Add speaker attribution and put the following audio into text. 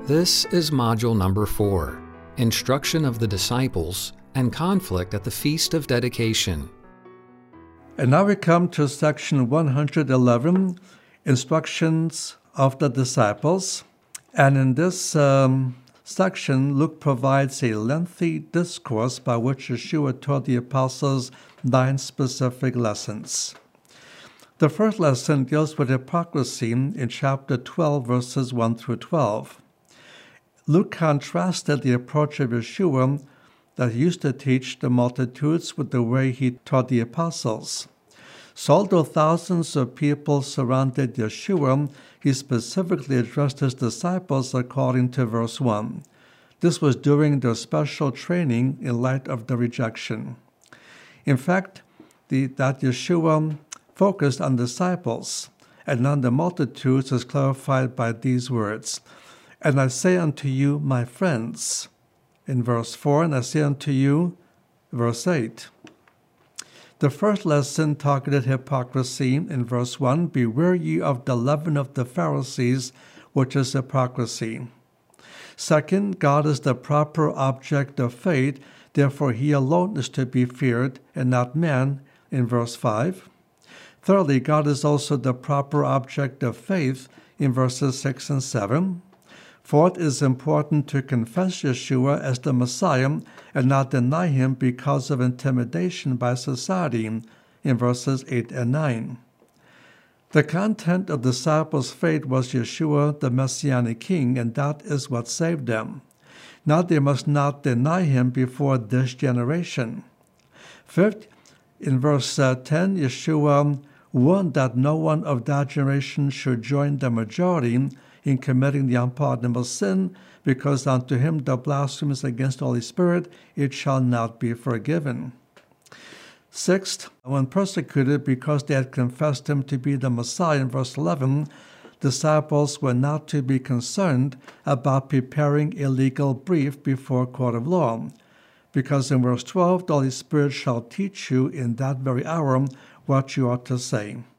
Speaker 1: This is module number 4, Instruction of the Disciples and Conflict at the Feast of Dedication.
Speaker 2: And now we come to section 111, Instructions of the Disciples. And in this section, Luke provides a lengthy discourse by which Yeshua taught the apostles 9 specific lessons. The first lesson deals with hypocrisy in chapter 12, verses 1 through 12. Luke contrasted the approach of Yeshua that he used to teach the multitudes with the way he taught the apostles. So although thousands of people surrounded Yeshua, he specifically addressed his disciples according to verse 1. This was during their special training in light of the rejection. In fact, that Yeshua focused on disciples and on the multitudes is clarified by these words. And I say unto you, my friends, in verse 4, and I say unto you, verse 8. The first lesson targeted hypocrisy in verse 1, beware ye of the leaven of the Pharisees, which is hypocrisy. Second, God is the proper object of faith, therefore he alone is to be feared, and not man, in verse 5. Thirdly, God is also the proper object of faith, in verses 6 and 7. Fourth, it is important to confess Yeshua as the Messiah and not deny him because of intimidation by society, in verses 8 and 9. The content of the disciples' faith was Yeshua, the Messianic King, and that is what saved them. Now they must not deny him before this generation. Fifth, in verse 10, Yeshua warned that no one of that generation should join the majority in committing the unpardonable sin, because unto him that blasphemes against the Holy Spirit, it shall not be forgiven. Sixth, when persecuted because they had confessed him to be the Messiah, in verse 11, disciples were not to be concerned about preparing a legal brief before a court of law, because in verse 12, the Holy Spirit shall teach you in that very hour what you ought to say.